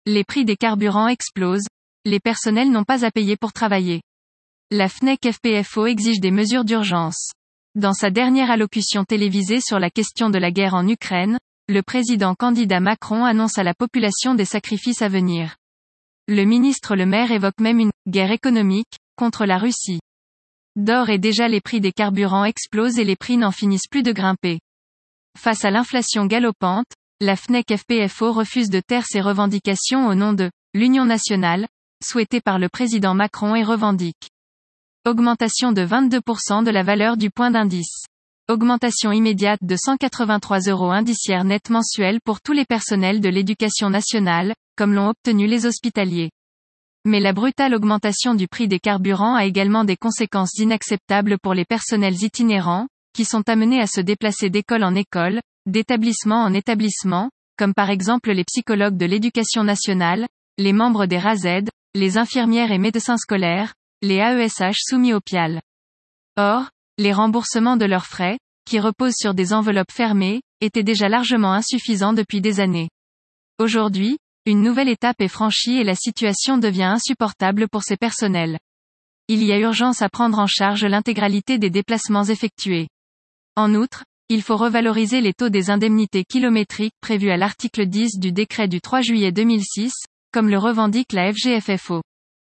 Les prix des carburants explosent. Les personnels n'ont pas à payer pour travailler. La FNEC-FPFO exige des mesures d'urgence. Dans sa dernière allocution télévisée sur la question de la guerre en Ukraine, le président candidat Macron annonce à la population des sacrifices à venir. Le ministre Le Maire évoque même une « guerre économique » contre la Russie. D'ores et déjà les prix des carburants explosent et les prix n'en finissent plus de grimper. Face à l'inflation galopante, la FNEC-FPFO refuse de taire ses revendications au nom de « l'Union nationale », souhaitée par le président Macron et revendique. Augmentation de 22% de la valeur du point d'indice. Augmentation immédiate de 183 € indiciaire net mensuel pour tous les personnels de l'éducation nationale, comme l'ont obtenu les hospitaliers. Mais la brutale augmentation du prix des carburants a également des conséquences inacceptables pour les personnels itinérants, qui sont amenés à se déplacer d'école en école, d'établissement en établissement, comme par exemple les psychologues de l'éducation nationale, les membres des RASED, les infirmières et médecins scolaires, les AESH soumis au PIAL. Or, les remboursements de leurs frais, qui reposent sur des enveloppes fermées, étaient déjà largement insuffisants depuis des années. Aujourd'hui, une nouvelle étape est franchie et la situation devient insupportable pour ces personnels. Il y a urgence à prendre en charge l'intégralité des déplacements effectués. En outre, il faut revaloriser les taux des indemnités kilométriques prévus à l'article 10 du décret du 3 juillet 2006, comme le revendique la FGFFO.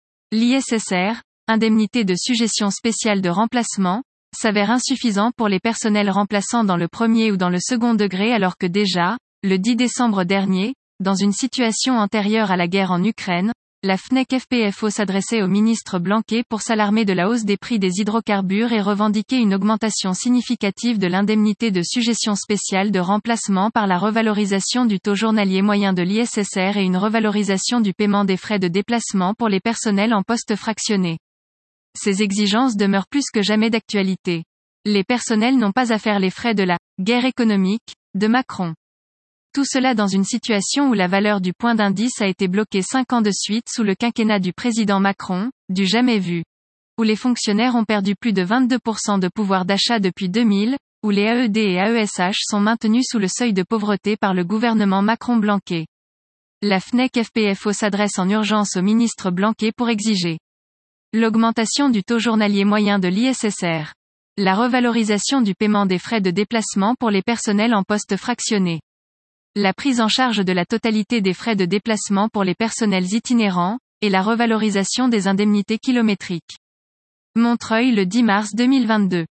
L'ISSR, indemnité de sujétion spéciale de remplacement, s'avère insuffisant pour les personnels remplaçants dans le premier ou dans le second degré alors que déjà, le 10 décembre dernier, dans une situation antérieure à la guerre en Ukraine, la FNEC-FPFO s'adressait au ministre Blanquer pour s'alarmer de la hausse des prix des hydrocarbures et revendiquer une augmentation significative de l'indemnité de sujétion spéciale de remplacement par la revalorisation du taux journalier moyen de l'ISSR et une revalorisation du paiement des frais de déplacement pour les personnels en poste fractionné. Ces exigences demeurent plus que jamais d'actualité. Les personnels n'ont pas à faire les frais de la « guerre économique » de Macron. Tout cela dans une situation où la valeur du point d'indice a été bloquée 5 ans de suite sous le quinquennat du président Macron, du jamais vu. Où les fonctionnaires ont perdu plus de 22% de pouvoir d'achat depuis 2000, où les AED et AESH sont maintenus sous le seuil de pauvreté par le gouvernement Macron-Blanquer. La FNEC-FPFO s'adresse en urgence au ministre Blanquer pour exiger l'augmentation du taux journalier moyen de l'ISSR. La revalorisation du paiement des frais de déplacement pour les personnels en poste fractionné. La prise en charge de la totalité des frais de déplacement pour les personnels itinérants, et la revalorisation des indemnités kilométriques. Montreuil le 10 mars 2022.